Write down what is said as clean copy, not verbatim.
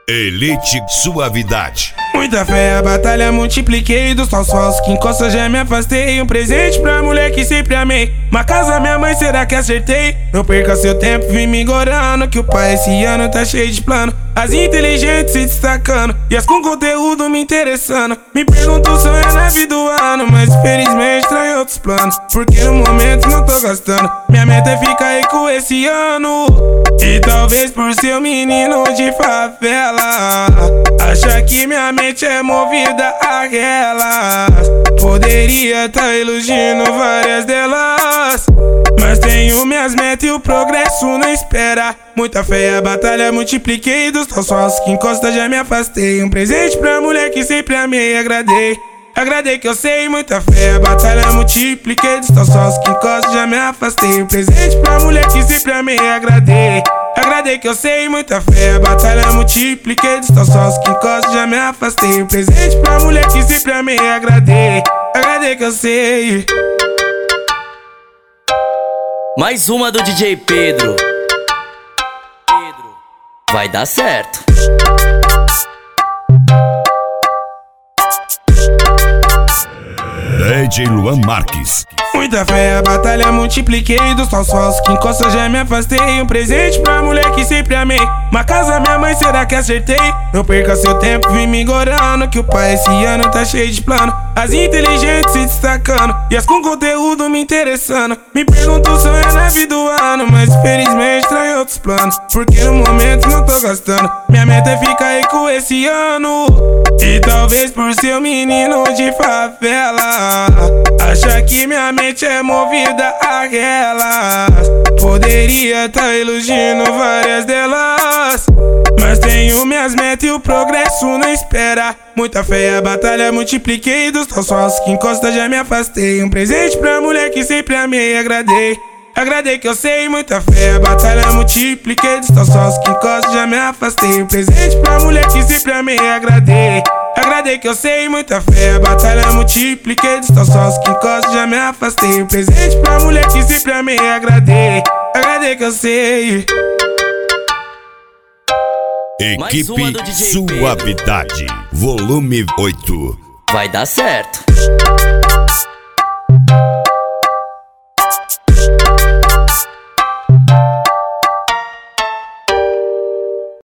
Elite Suavidade. Muita fé, a batalha multipliquei. Dos taus falsos que encosta já me afastei. Um presente pra mulher que sempre amei. Uma casa minha mãe, será que acertei? Não perca seu tempo, vim me engorando, que o pai esse ano tá cheio de plano. As inteligentes se destacando e as com conteúdo me interessando. Me pergunto se é na vida do ano, mas infelizmente traem outros planos, porque no momento não tô gastando. Minha meta é ficar rico esse ano, e talvez por ser um menino de favela, acha que minha mente é movida àquelas. Poderia tá iludindo várias delas, mas tenho minhas metas e o progresso não espera. Muita fé, a batalha multipliquei. Dos taus falsos que encosta já me afastei. Um presente pra mulher que sempre amei, agradei que eu sei. Muita fé, a batalha multipliquei. Dos taus falsos que encosta já me afastei. Um presente pra mulher que sempre amei, agradei que eu sei. Muita fé, a batalha multipliquei. Dos taus falsos que encosta já me afastei. Um presente pra mulher que sempre amei, agradei que eu sei. Mais uma do DJ Pedro. Vai dar certo. DJ Luan Marques. Muita fé, a batalha multipliquei. Dos taus falsos que encosta já me afastei. Um presente pra mulher que sempre amei. Uma casa minha mãe, será que acertei? Não perca seu tempo, vim me engorando, que o pai esse ano tá cheio de plano. As inteligentes se destacando e as com conteúdo me interessando. Me pergunto se é na vida do ano, mas infelizmente traem outros planos, porque no momento não tô gastando. Minha meta é ficar rico esse ano, e talvez por ser um menino de favela, acha que minha mente é movida àquelas. Poderia tá iludindo várias delas, mas tenho minhas metas e o progresso não espera. Muita fé, a batalha multipliquei. Dos taus falsos que encosta já me afastei. Um presente pra mulher que sempre amei, agradei que eu sei. Muita fé, a batalha multipliquei. Dos taus falsos que encosta já me afastei. Um presente pra mulher que sempre amei, agradei que eu sei. Muita fé, a batalha multipliquei. Dos taus falsos que encosta já me afastei. Um presente pra mulher que sempre amei, agradei que eu sei. Equipe Suavidade, volume 8. Vai dar certo.